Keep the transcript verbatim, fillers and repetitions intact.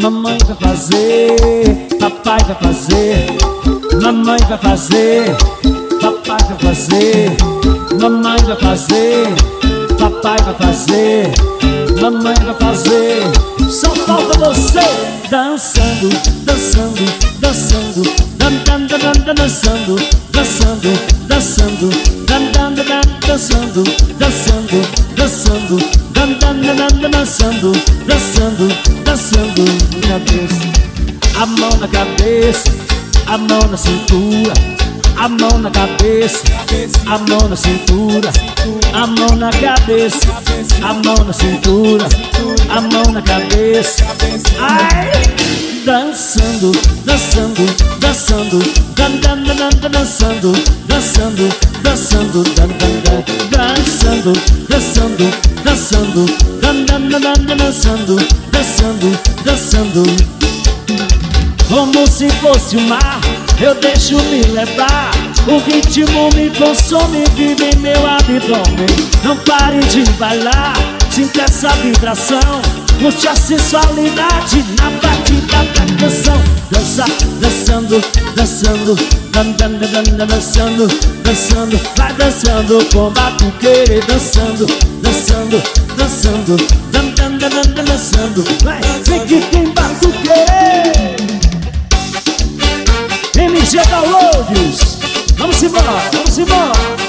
Mamãe vai fazer, papai vai fazer. Mamãe vai fazer, papai vai fazer. Mamãe vai fazer, papai vai fazer. Mamãe vai fazer. Só falta você dançando, dançando, dançando, dan dan dan dan dançando, dançando, dançando, dan dan dan dançando, dançando, dançando, dan dan dan dançando, dançando, dançando na cabeça. A mão na cabeça, a mão na cintura, a mão na cabeça, a mão na cintura, a mão na cabeça, a mão na cintura, a mão na cabeça. Ai, dançando, dançando, dançando, dan dan dan dan dançando, dançando, dançando, dan dan dan, dançando, dançando, dançando, dan dan dan dan dançando, dançando, dançando. Como se fosse o mar, eu deixo me levar. O ritmo me consome, vive em meu abdômen. Não pare de bailar, sinta essa vibração. Curte a sensualidade na batida da canção. Dança, dançando, dançando, dan, dan, dan, dan, dançando, dançando. Vai dançando com batuqueira, dançando, dançando, dançando, dan, dan, dan, dan, dançando. Vai, vem que tem batuqueira. M G Downloads. Vamos embora, vamos embora.